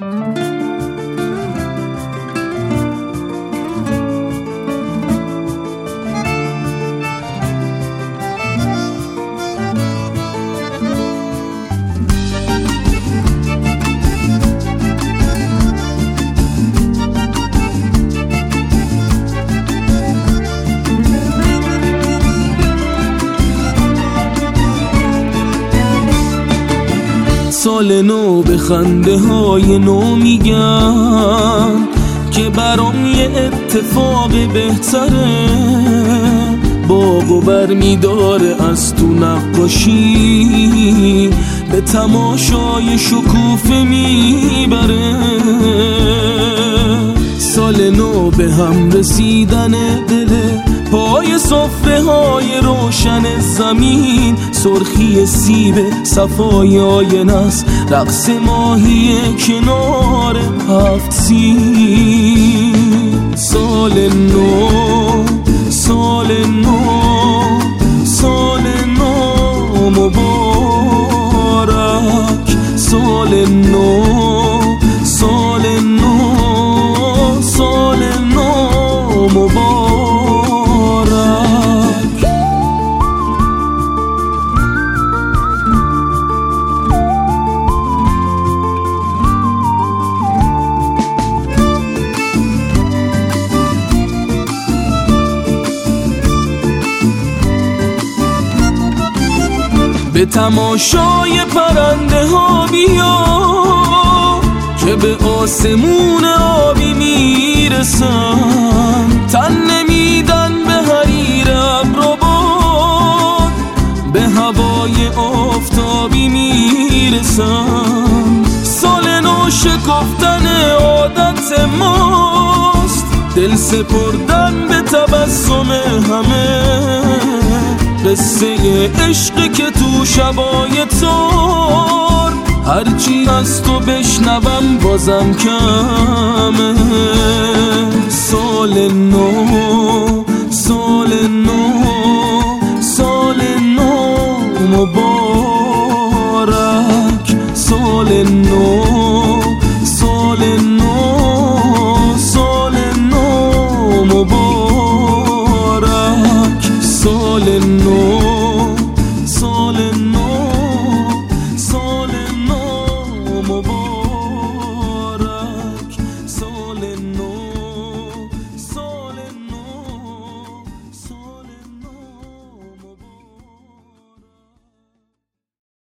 سال نو به خنده های نو میگم که برام یه اتفاق بهتره. باغو برمیداره از تو نقاشی، به تماشای شکوفه میبره. سال نو به هم رسیدن دله، پای سفره های روشن زمین، سرخی سیب صفای آینه است، رقص ماهی کنار هفت سین. سال نو، سال نو، سال نو مبارک. سال نو، سال نو، سال نو مبارک. به تماشای پرنده ها بیا که به آسمون آبی میرسن. تن نمیدن به حریر ابر و باد، به هوای آفتابی میرسن. سال نو شکفتن عادت ماست، دل سپردن به تبسم همه. قصه عشقی که تو شبای تار، هرچی از تو بشنوم بازم کمه. سال نو، سال نو، سال نو مبارک. سال نو،